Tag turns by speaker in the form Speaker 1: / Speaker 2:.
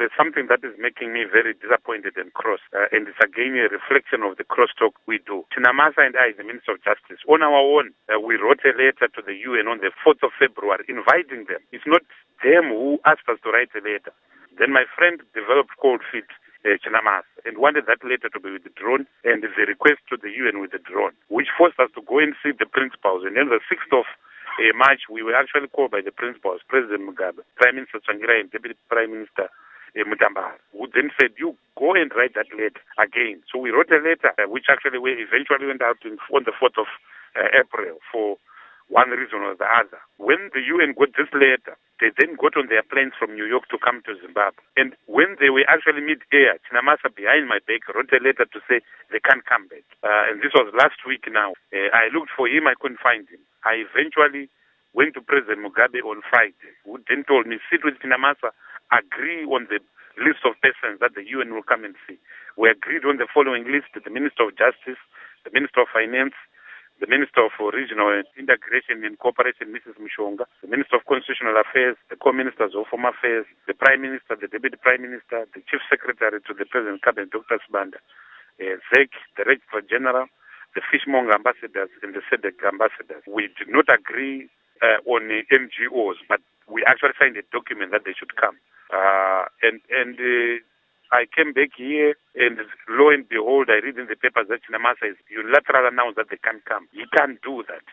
Speaker 1: there's something that is making me very disappointed and cross, and it's again a reflection of the crosstalk we do. Chinamasa and I, the Minister of Justice, on our own, we wrote a letter to the UN on the 4th of February inviting them. It's not them who asked us to write a letter. Then my friend developed cold feet, Chinamasa, and wanted that letter to be withdrawn and the request to the UN withdrawn, which forced us to go and see the principals. And then the 6th of March, we were actually called by the principals, President Mugabe, Prime Minister Tsvangirai, and Deputy Prime Minister Mutambara, who then said, you go and write that letter again. So we wrote a letter, which actually we eventually went out on the 4th of April for one reason or the other. When the UN got this letter, they then got on their planes from New York to come to Zimbabwe. And when they were actually mid-air, Chinamasa behind my back wrote a letter to say they can't come back. And this was last week now. I looked for him, I couldn't find him. I eventually went to President Mugabe on Friday, who then told me, sit with Chinamasa, agree on the list of persons that the UN will come and see. We agreed on the following list: the Minister of Justice, the Minister of Finance, the Minister of Regional Integration and Cooperation, Mrs. Mushonga, the Minister of Constitutional Affairs, the Co-Ministers of Home Affairs, the Prime Minister, the Deputy Prime Minister, the Chief Secretary to the President Cabinet, Dr. Sibanda, ZEC, the Registrar General, the Fishmonger ambassadors, and the SEDEC ambassadors. We did not agree on NGOs, but we actually signed a document that they should come. I came back here, and lo and behold, I read in the papers that Chinamasa is unilateral announced that they can't come. He can't do that.